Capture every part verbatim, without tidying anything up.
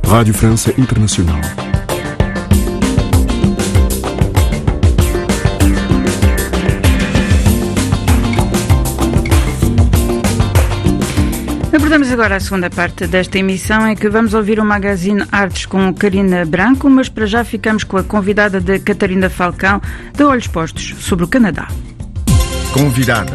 Radio France Internationale. Abordamos agora a segunda parte desta emissão, em que vamos ouvir o Magazine Artes com Karina Branco, mas para já ficamos com a convidada de Catarina Falcão, de Olhos Postos sobre o Canadá. Convidada.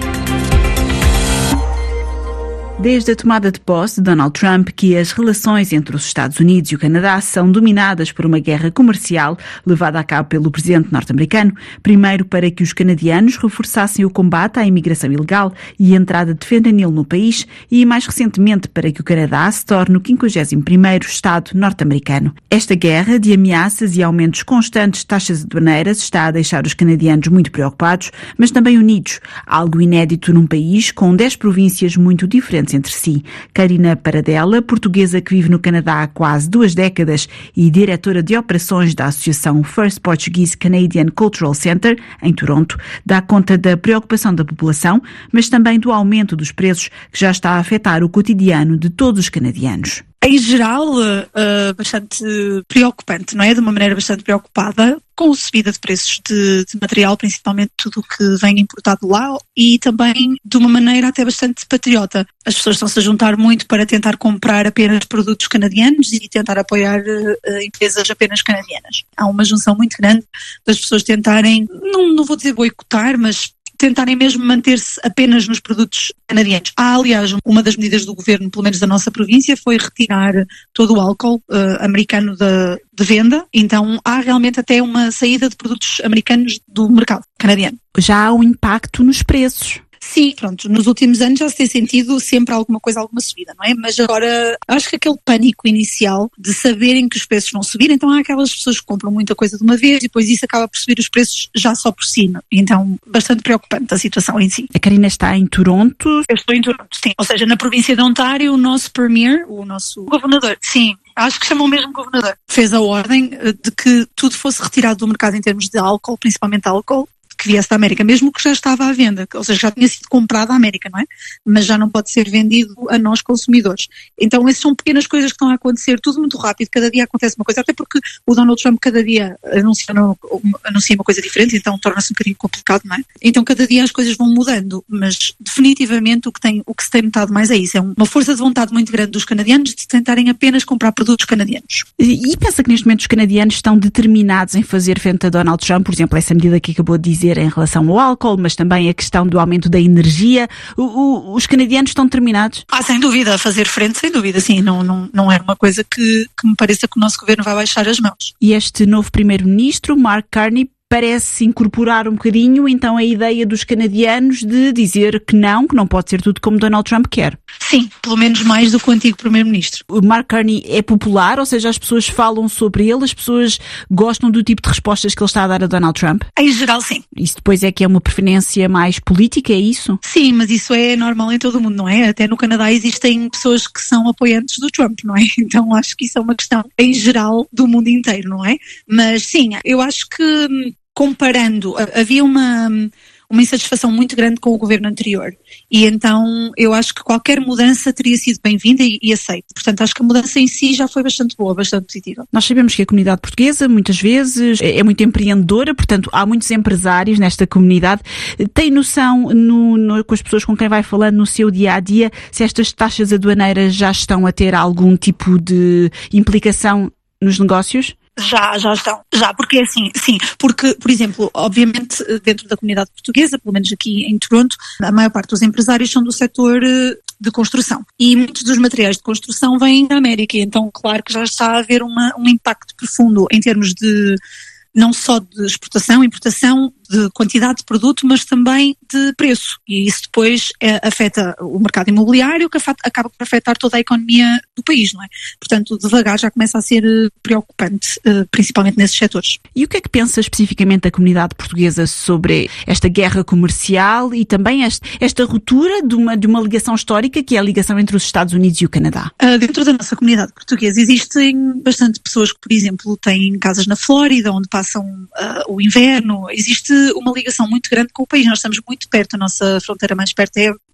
Desde a tomada de posse de Donald Trump, que as relações entre os Estados Unidos e o Canadá são dominadas por uma guerra comercial levada a cabo pelo presidente norte-americano, primeiro para que os canadianos reforçassem o combate à imigração ilegal e a entrada de fentanil no país, e mais recentemente para que o Canadá se torne o quinquagésimo primeiro Estado norte-americano. Esta guerra de ameaças e aumentos constantes de taxas aduaneiras está a deixar os canadianos muito preocupados, mas também unidos, algo inédito num país com dez províncias muito diferentes entre si. Karina Paradella, portuguesa que vive no Canadá há quase duas décadas e diretora de operações da Associação First Portuguese Canadian Cultural Center, em Toronto, dá conta da preocupação da população, mas também do aumento dos preços que já está a afetar o cotidiano de todos os canadianos. Em geral, uh, bastante preocupante, não é? De uma maneira bastante preocupada com a subida de preços de, de material, principalmente tudo o que vem importado lá, e também de uma maneira até bastante patriota. As pessoas estão-se a juntar muito para tentar comprar apenas produtos canadianos e tentar apoiar uh, empresas apenas canadianas. Há uma junção muito grande das pessoas tentarem, não, não vou dizer boicotar, mas tentarem mesmo manter-se apenas nos produtos canadianos. Há, aliás, uma das medidas do governo, pelo menos da nossa província, foi retirar todo o álcool uh, americano de, de venda. Então há realmente até uma saída de produtos americanos do mercado canadiano. Já há um impacto nos preços. Sim, pronto, nos últimos anos já se tem sentido sempre alguma coisa, alguma subida, não é? Mas agora, acho que aquele pânico inicial de saberem que os preços vão subir, então há aquelas pessoas que compram muita coisa de uma vez e depois isso acaba por subir os preços já só por si, não? Então, bastante preocupante a situação em si. A Karina está em Toronto? Eu estou em Toronto, sim. Ou seja, na província de Ontário, o nosso premier, o nosso governador, sim, acho que chamam mesmo governador, fez a ordem de que tudo fosse retirado do mercado em termos de álcool, principalmente álcool, que viesse da América, mesmo que já estava à venda, ou seja, já tinha sido comprado à América, não é? Mas já não pode ser vendido a nós consumidores. Então essas são pequenas coisas que estão a acontecer, tudo muito rápido, cada dia acontece uma coisa, até porque o Donald Trump cada dia anuncia, anuncia uma coisa diferente, então torna-se um bocadinho complicado, não é? Então cada dia as coisas vão mudando, mas definitivamente o que, tem, o que se tem notado mais é isso, é uma força de vontade muito grande dos canadianos de tentarem apenas comprar produtos canadianos. E, e pensa que neste momento os canadianos estão determinados em fazer frente a Donald Trump, por exemplo, essa medida que acabou de dizer em relação ao álcool, mas também a questão do aumento da energia. O, o, os canadianos estão determinados? Ah, sem dúvida, a fazer frente, sem dúvida, sim. Não, não, não é uma coisa que, que me pareça que o nosso governo vai baixar as mãos. E este novo primeiro-ministro, Mark Carney, parece incorporar um bocadinho então a ideia dos canadianos de dizer que não, que não pode ser tudo como Donald Trump quer. Sim, pelo menos mais do que o antigo primeiro-ministro. O Mark Carney é popular, ou seja, as pessoas falam sobre ele, as pessoas gostam do tipo de respostas que ele está a dar a Donald Trump? Em geral, sim. Isso depois é que é uma preferência mais política, é isso? Sim, mas isso é normal em todo o mundo, não é? Até no Canadá existem pessoas que são apoiantes do Trump, não é? Então acho que isso é uma questão em geral do mundo inteiro, não é? Mas sim, eu acho que comparando, havia uma, uma insatisfação muito grande com o governo anterior e então eu acho que qualquer mudança teria sido bem-vinda e, e aceita. Portanto, acho que a mudança em si já foi bastante boa, bastante positiva. Nós sabemos que a comunidade portuguesa muitas vezes é muito empreendedora, portanto há muitos empresários nesta comunidade. Tem noção no, no, com as pessoas com quem vai falando no seu dia-a-dia se estas taxas aduaneiras já estão a ter algum tipo de implicação nos negócios? Já, já estão, já, porque é assim, sim, porque, por exemplo, obviamente dentro da comunidade portuguesa, pelo menos aqui em Toronto, a maior parte dos empresários são do setor de construção e muitos dos materiais de construção vêm da América, então claro que já está a haver uma, um impacto profundo em termos de não só de exportação, importação, de quantidade de produto, mas também de preço. E isso depois é, afeta o mercado imobiliário, que afeta, acaba por afetar toda a economia do país, não é? Portanto, devagar já começa a ser preocupante, principalmente nesses setores. E o que é que pensa especificamente a comunidade portuguesa sobre esta guerra comercial e também esta, esta ruptura de uma, de uma ligação histórica, que é a ligação entre os Estados Unidos e o Canadá? Uh, dentro da nossa comunidade portuguesa existem bastante pessoas que, por exemplo, têm casas na Flórida, onde passam uh, o inverno. Existe uma ligação muito grande com o país. Nós estamos muito perto, a nossa fronteira mais perto é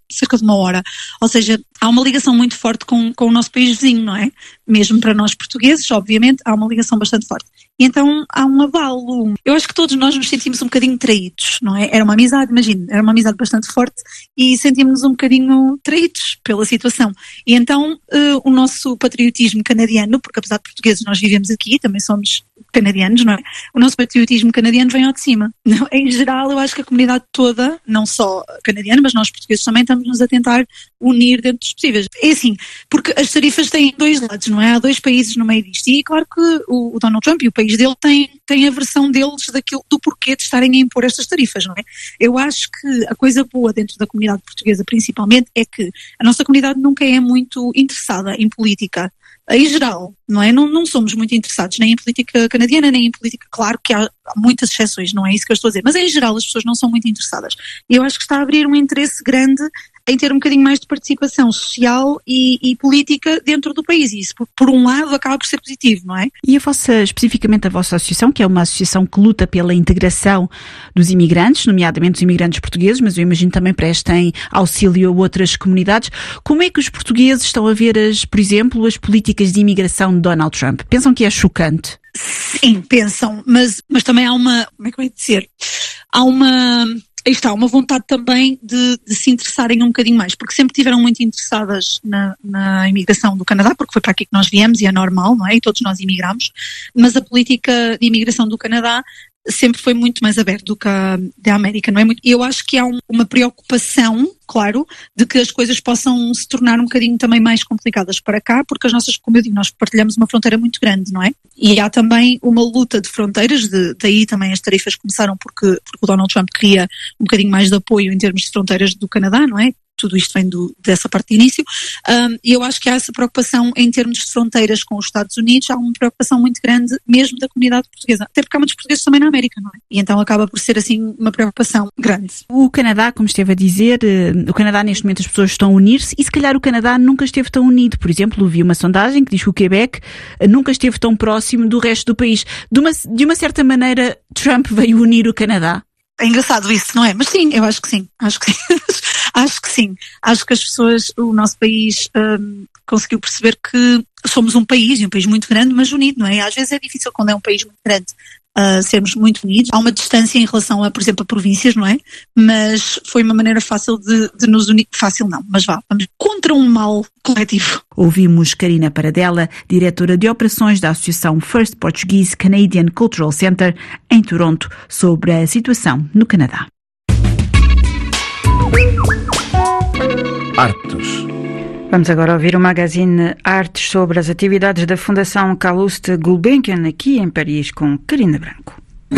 cerca de uma hora. Ou seja, há uma ligação muito forte com, com o nosso país vizinho, não é? Mesmo para nós portugueses, obviamente, há uma ligação bastante forte. E então há um avalo. Eu acho que todos nós nos sentimos um bocadinho traídos, não é? Era uma amizade, imagino, era uma amizade bastante forte e sentimos-nos um bocadinho traídos pela situação. E então uh, o nosso patriotismo canadiano, porque apesar de portugueses nós vivemos aqui, também somos canadianos, não é? O nosso patriotismo canadiano vem ao de cima. Não? Em geral, eu acho que a comunidade toda, não só canadiana, mas nós portugueses também estamos-nos a tentar unir dentro dos possíveis. É assim, porque as tarifas têm dois lados, não é? Há dois países no meio disto. E claro que o, o Donald Trump e o país dele têm, têm a versão deles daquilo, do porquê de estarem a impor estas tarifas, não é? Eu acho que a coisa boa dentro da comunidade portuguesa, principalmente, é que a nossa comunidade nunca é muito interessada em política. Em geral, não é? Não, não somos muito interessados nem em política canadiana, nem em política, claro que há, há muitas exceções, não é isso que eu estou a dizer, mas em geral as pessoas não são muito interessadas. E eu acho que está a abrir um interesse grande em ter um bocadinho mais de participação social e, e política dentro do país. E isso, por, por um lado, acaba por ser positivo, não é? E a vossa, especificamente a vossa associação, que é uma associação que luta pela integração dos imigrantes, nomeadamente os imigrantes portugueses, mas eu imagino também prestem auxílio a outras comunidades. Como é que os portugueses estão a ver, as, por exemplo, as políticas de imigração de Donald Trump? Pensam que é chocante? Sim, pensam, mas, mas também há uma, como é que eu ia dizer? Há uma... Aí está, uma vontade também de, de se interessarem um bocadinho mais, porque sempre estiveram muito interessadas na, na imigração do Canadá, porque foi para aqui que nós viemos e é normal, não é? E todos nós imigramos, mas a política de imigração do Canadá sempre foi muito mais aberta do que a da América, não é? E eu acho que há um, uma preocupação, claro, de que as coisas possam se tornar um bocadinho também mais complicadas para cá, porque as nossas, como eu digo, nós partilhamos uma fronteira muito grande, não é? E há também uma luta de fronteiras, de, daí também as tarifas começaram porque, porque o Donald Trump queria um bocadinho mais de apoio em termos de fronteiras do Canadá, não é? Tudo isto vem do, dessa parte de início, um, e eu acho que há essa preocupação em termos de fronteiras com os Estados Unidos, há uma preocupação muito grande mesmo da comunidade portuguesa, até porque há muitos portugueses também na América, não é? E então acaba por ser assim uma preocupação grande. O Canadá, como esteve a dizer, o Canadá neste momento as pessoas estão a unir-se e se calhar o Canadá nunca esteve tão unido. Por exemplo, vi uma sondagem que diz que o Quebec nunca esteve tão próximo do resto do país. De uma, de uma certa maneira, Trump veio unir o Canadá. É engraçado isso, não é? Mas sim, eu acho que sim, acho que sim. Acho que sim. Acho que as pessoas, o nosso país um, conseguiu perceber que somos um país, e um país muito grande, mas unido, não é? Às vezes é difícil quando é um país muito grande uh, sermos muito unidos. Há uma distância em relação a, por exemplo, a províncias, não é? Mas foi uma maneira fácil de, de nos unir. Fácil não, mas vá, vamos contra um mal coletivo. Ouvimos Karina Paradella, diretora de operações da Associação First Portuguese Canadian Cultural Center em Toronto, sobre a situação no Canadá. Artes. Vamos agora ouvir o magazine Artes sobre as atividades da Fundação Calouste Gulbenkian aqui em Paris com Karina Branco.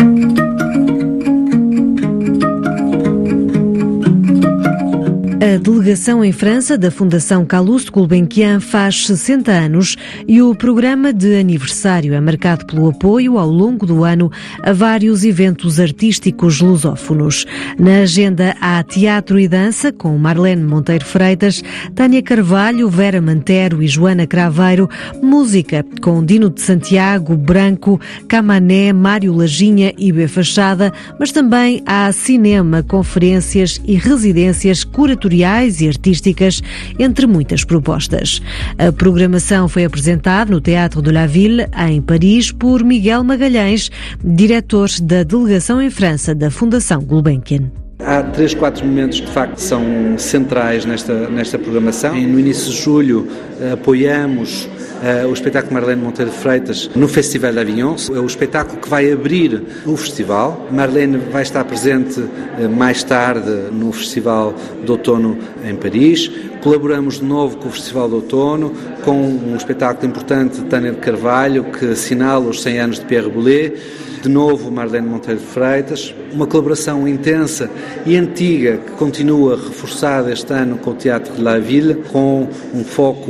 A delegação em França da Fundação Calouste Gulbenkian faz sessenta anos e o programa de aniversário é marcado pelo apoio ao longo do ano a vários eventos artísticos lusófonos. Na agenda há teatro e dança com Marlene Monteiro Freitas, Tânia Carvalho, Vera Mantero e Joana Craveiro, música com Dino de Santiago, Branco, Camané, Mário Lajinha e B Fachada, mas também há cinema, conferências e residências curatoriais e artísticas, entre muitas propostas. A programação foi apresentada no Teatro de la Ville, em Paris, por Miguel Magalhães, diretor da delegação em França da Fundação Gulbenkian. Há três, quatro momentos que de facto são centrais nesta, nesta programação. No início de julho apoiamos uh, o espetáculo Marlene Monteiro Freitas no Festival d'Avignon. É o espetáculo que vai abrir o festival. Marlene vai estar presente uh, mais tarde no Festival de Outono em Paris. Colaboramos de novo com o Festival de Outono, com um espetáculo importante de Tânia de Carvalho, que assinala os cem anos de Pierre Boulez. De novo, Marlene Monteiro Freitas, uma colaboração intensa e antiga que continua reforçada este ano com o Teatro de la Ville, com um foco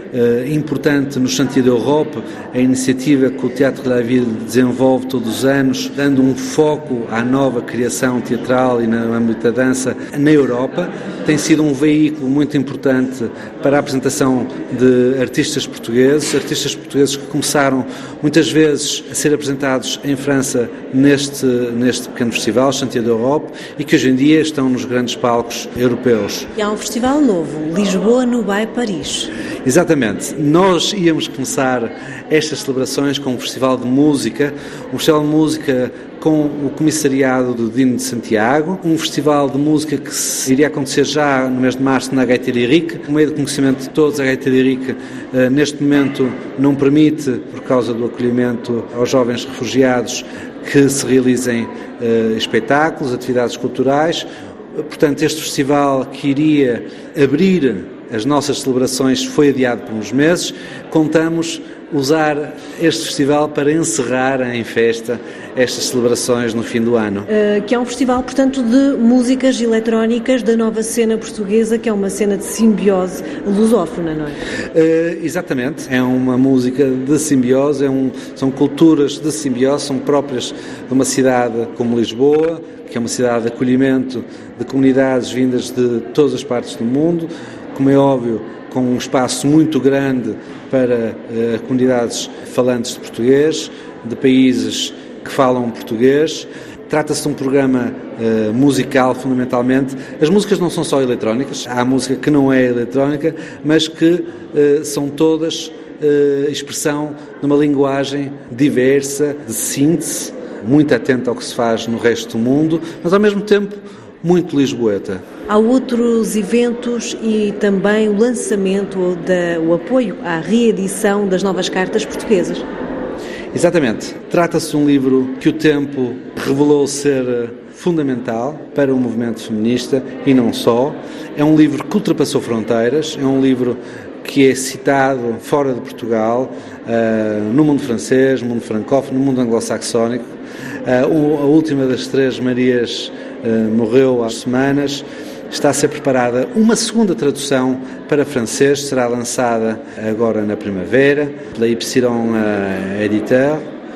uh, importante no Chantier d'Europe, a iniciativa que o Théâtre de la Ville desenvolve todos os anos, dando um foco à nova criação teatral e no âmbito da dança na Europa. Tem sido um veículo muito importante para a apresentação de artistas portugueses, artistas portugueses que começaram muitas vezes a ser apresentados em França neste, neste pequeno festival, Chantier d'Europe, e que hoje em dia estão nos grandes palcos europeus. E há um festival novo, Lisboa, Nubai, Paris. Exatamente. Nós íamos começar estas celebrações com um festival de música, um festival de música com o comissariado do Dino de Santiago, um festival de música que iria acontecer já no mês de março na Gaita Lyrique. O meio de conhecimento de todos, a Gaita Lyrique uh, neste momento não permite, por causa do acolhimento aos jovens refugiados, que se realizem uh, espetáculos, atividades culturais. Portanto, este festival que iria abrir as nossas celebrações foi adiado por uns meses. Contamos usar este festival para encerrar em festa estas celebrações no fim do ano. Uh, que é um festival, portanto, de músicas eletrónicas da nova cena portuguesa, que é uma cena de simbiose lusófona, não é? Uh, exatamente. É uma música de simbiose, é um, são culturas de simbiose, são próprias de uma cidade como Lisboa, que é uma cidade de acolhimento de comunidades vindas de todas as partes do mundo, como é óbvio, com um espaço muito grande para uh, comunidades falantes de português, de países que falam português. Trata-se de um programa uh, musical, fundamentalmente. As músicas não são só eletrónicas, há música que não é eletrónica, mas que uh, são todas uh, expressão de uma linguagem diversa, de síntese, muito atenta ao que se faz no resto do mundo, mas ao mesmo tempo muito lisboeta. Há outros eventos e também o lançamento, da, o apoio à reedição das novas cartas portuguesas. Exatamente. Trata-se de um livro que o tempo revelou ser fundamental para o movimento feminista e não só. É um livro que ultrapassou fronteiras, é um livro que é citado fora de Portugal, uh, no mundo francês, no mundo francófono, no mundo anglo-saxónico. Uh, a última das três Marias uh, morreu há semanas. Está a ser preparada uma segunda tradução para francês, será lançada agora na primavera, pela Ypsilon uh, Editeur,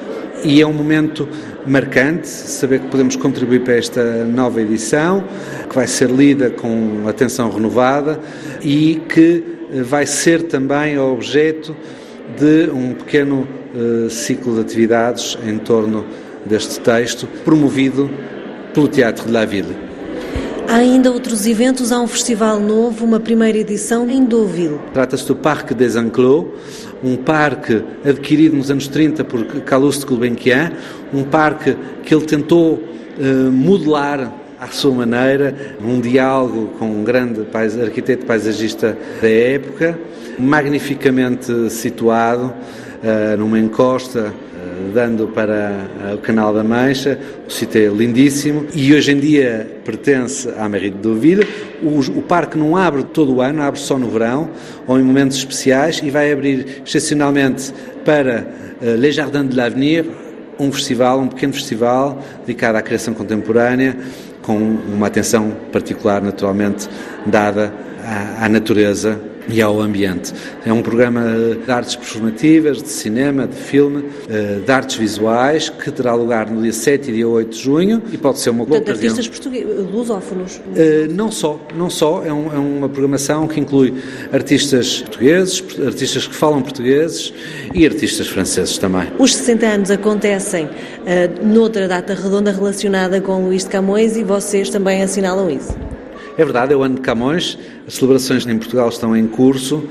e é um momento marcante, saber que podemos contribuir para esta nova edição, que vai ser lida com atenção renovada e que vai ser também objeto de um pequeno uh, ciclo de atividades em torno deste texto, promovido pelo Théâtre de la Ville. Há ainda outros eventos, há um festival novo, uma primeira edição em Deauville. Trata-se do Parque des Enclos, um parque adquirido nos anos trinta por Calouste Gulbenkian, um parque que ele tentou uh, modelar à sua maneira, um diálogo com um grande pais, arquiteto paisagista da época, magnificamente situado uh, numa encosta, dando para o Canal da Mancha. O sítio é lindíssimo e hoje em dia pertence à mairie de Deauville. O, o parque não abre todo o ano, abre só no verão ou em momentos especiais e vai abrir excepcionalmente para uh, Les Jardins de l'Avenir, um festival, um pequeno festival dedicado à criação contemporânea, com uma atenção particular, naturalmente, dada à, à natureza e ao ambiente. É um programa de artes performativas, de cinema, de filme, de artes visuais, que terá lugar no dia sete e dia oito de junho e pode ser uma boa ocasião. Portanto, artistas portugueses, lusófonos? Uh, não só, não só. É, um, é uma programação que inclui artistas portugueses, artistas que falam portugueses e artistas franceses também. Os sessenta anos acontecem uh, noutra data redonda relacionada com Luís de Camões e vocês também assinalam isso? É verdade, é o ano de Camões, as celebrações em Portugal estão em curso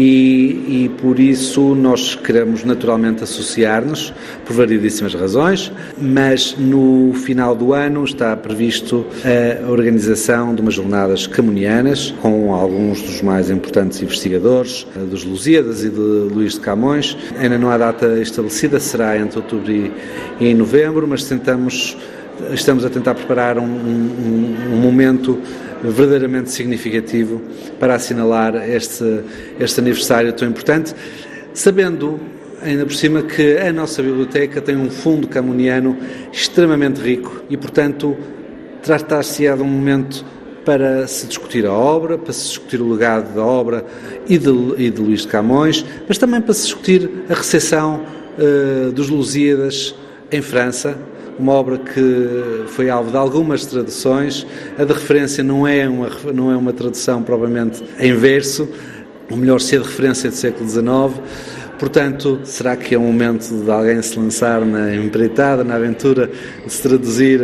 e, e por isso nós queremos naturalmente associar-nos, por variedíssimas razões, mas no final do ano está previsto a organização de umas jornadas camonianas com alguns dos mais importantes investigadores, dos Lusíadas e de Luís de Camões. Ainda não há data estabelecida, será entre outubro e, e novembro, mas tentamos, estamos a tentar preparar um, um, um momento verdadeiramente significativo para assinalar este, este aniversário tão importante, sabendo ainda por cima que a nossa biblioteca tem um fundo camoniano extremamente rico e, portanto, tratar-se-á de um momento para se discutir a obra, para se discutir o legado da obra e de, e de Luís de Camões, mas também para se discutir a recepção uh, dos Lusíadas em França, uma obra que foi alvo de algumas traduções. A de referência não é uma, não é uma tradução propriamente em verso, ou melhor, se é de referência do século dezenove. Portanto, será que é um momento de alguém se lançar na empreitada, na aventura de se traduzir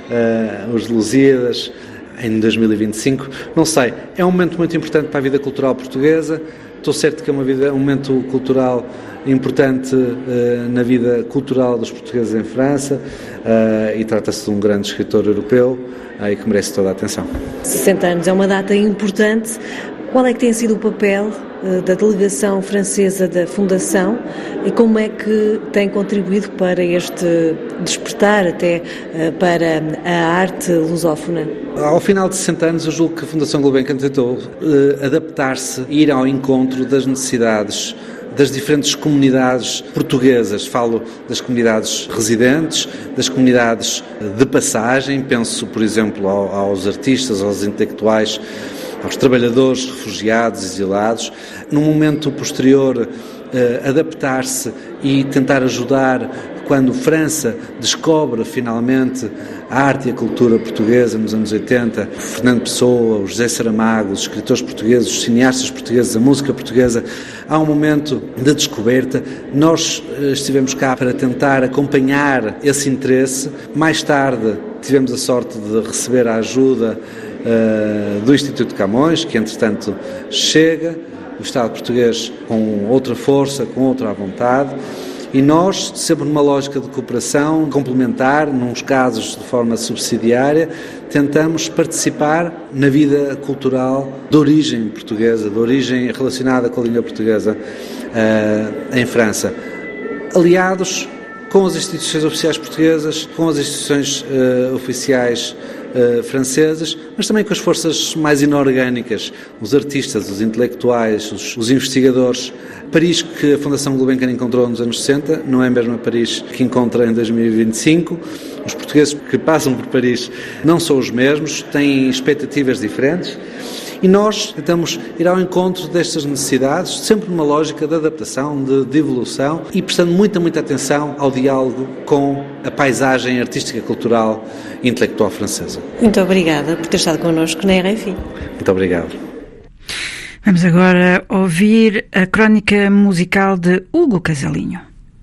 uh, os Lusíadas em dois mil e vinte e cinco? Não sei. É um momento muito importante para a vida cultural portuguesa. Estou certo que é uma vida, um momento cultural importante uh, na vida cultural dos portugueses em França, uh, e trata-se de um grande escritor europeu uh, e que merece toda a atenção. sessenta anos é uma data importante. Qual é que tem sido o papel uh, da delegação francesa da Fundação e como é que tem contribuído para este despertar até uh, para a arte lusófona? Ao final de sessenta anos, eu julgo que a Fundação Gulbenkian tentou uh, adaptar-se e ir ao encontro das necessidades das diferentes comunidades portuguesas. Falo das comunidades residentes, das comunidades de passagem, penso, por exemplo, aos artistas, aos intelectuais, aos trabalhadores, refugiados, exilados. Num momento posterior, adaptar-se e tentar ajudar quando França descobre finalmente a arte e a cultura portuguesa nos anos oitenta, Fernando Pessoa, o José Saramago, os escritores portugueses, os cineastas portugueses, a música portuguesa, há um momento de descoberta. Nós estivemos cá para tentar acompanhar esse interesse. Mais tarde tivemos a sorte de receber a ajuda uh, do Instituto Camões, que entretanto chega, o Estado português com outra força, com outra vontade. E nós, sempre numa lógica de cooperação complementar, nos casos de forma subsidiária, tentamos participar na vida cultural de origem portuguesa, de origem relacionada com a língua portuguesa uh, em França. Aliados com as instituições oficiais portuguesas, com as instituições uh, oficiais uh, francesas, mas também com as forças mais inorgânicas, os artistas, os intelectuais, os, os investigadores. Paris, que a Fundação Gulbenkian encontrou nos anos sessenta, não é mesmo a Paris que encontra em dois mil e vinte e cinco. Os portugueses que passam por Paris não são os mesmos, têm expectativas diferentes e nós tentamos ir ao encontro destas necessidades, sempre numa lógica de adaptação, de, de evolução e prestando muita, muita atenção ao diálogo com a paisagem artística, cultural e intelectual francesa. Muito obrigada por ter estado connosco na R F I. Muito obrigado. Vamos agora ouvir a crónica musical de Hugo Casalinho.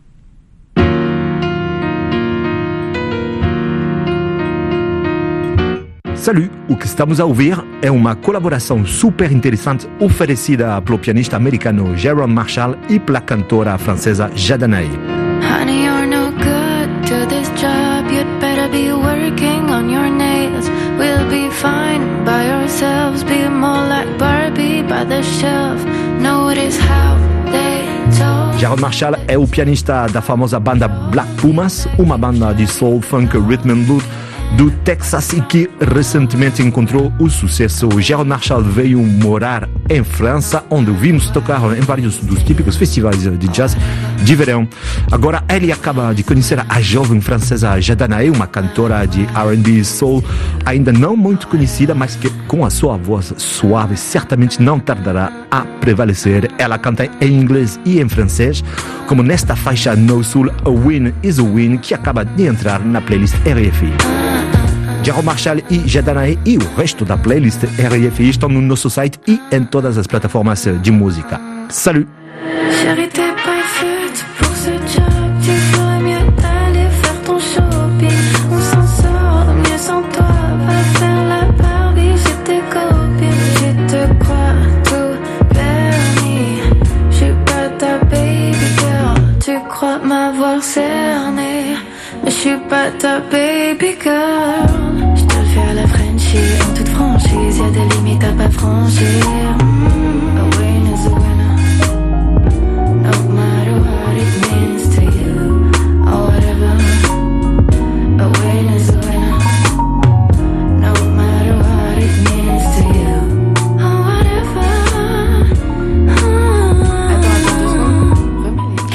Salut! O que estamos a ouvir é uma colaboração super interessante oferecida pelo pianista americano Jerome Marshall e pela cantora francesa Jadanae. Honey, you're no good to this job. You'd better be working on your nails. We'll be fine by ourselves. Be more like Barbie by the shelf. Notice how they told. Jerome Marshall é o pianista da famosa banda Black Pumas, uma banda de soul, funk, rhythm and blues do Texas e que recentemente encontrou o sucesso. Jerome Marshall veio morar em França, onde o vimos tocar em vários dos típicos festivais de jazz de verão. Agora ele acaba de conhecer a jovem francesa Jadanae, uma cantora de R and B soul ainda não muito conhecida, mas que com a sua voz suave certamente não tardará a prevalecer. Ela canta em inglês e em francês, como nesta faixa No Soul, A Win is a Win, que acaba de entrar na playlist R F I. Jerome Marshall e Jadanae e o resto da playlist R F I estão no nosso site e em todas as plataformas de música. Salut! Chérie, t'es pas faite pour ce job. Tu ferais mieux d'aller faire ton shopping. On s'en sort mieux sans toi. Va faire la Barbie chez tes copines. Tu te crois tout permis. Je suis pas ta baby girl. Tu crois m'avoir cerné. Mais je suis pas ta baby girl. Je te le fais à la Frenchie, en toute franchise. Y'a des limites à pas franchir. Mm, a win is a winner. No matter what it means to you, or whatever. A win is a winner. No matter what it means to you, or whatever.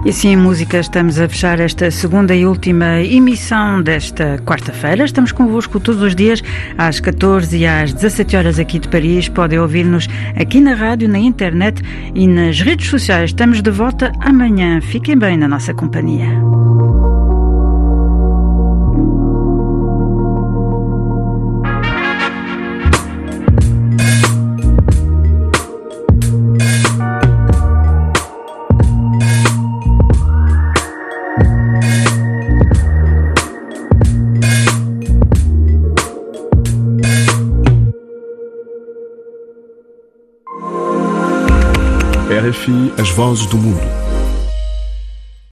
E assim, em música, estamos a fechar esta segunda e última emissão desta quarta-feira. Estamos convosco todos os dias às catorze e às dezassete horas aqui de Paris. Podem ouvir-nos aqui na rádio, na internet e nas redes sociais. Estamos de volta amanhã. Fiquem bem na nossa companhia. R F I, as vozes do mundo.